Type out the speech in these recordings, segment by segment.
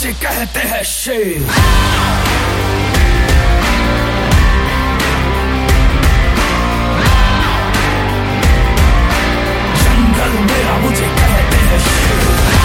मुझे कहते हैं शेर। जंगल मेरा मुझे कहते हैं शेर।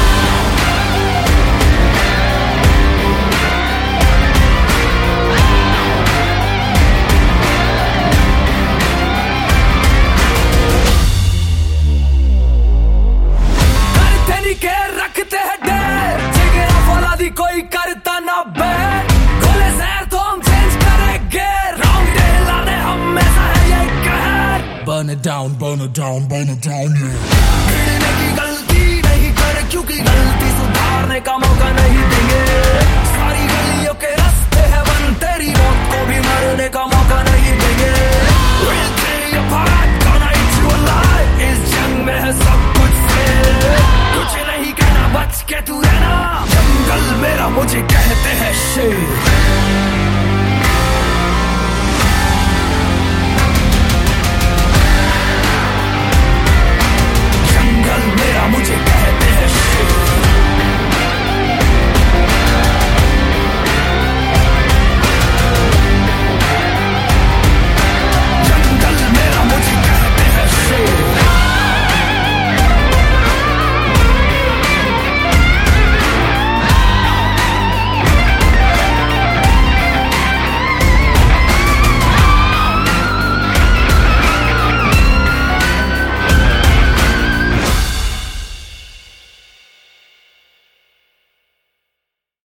रखते हैं डेर जिगरा फौलादी कोई करता ना बैर। खोले जहर तो हम चेंज करेंगे। राउंड डे लाने हमेशा है ये कहर। Burn it down, burn it down, burn it down, yeah। गिरने की गलती नहीं करे क्योंकि गलती सुधारने का मौका नहीं देंगे। सारी गलियों के रास्ते हैं बंद, तेरी मौत को भी मरने का मौका नहीं देंगे। We'll tear you apart।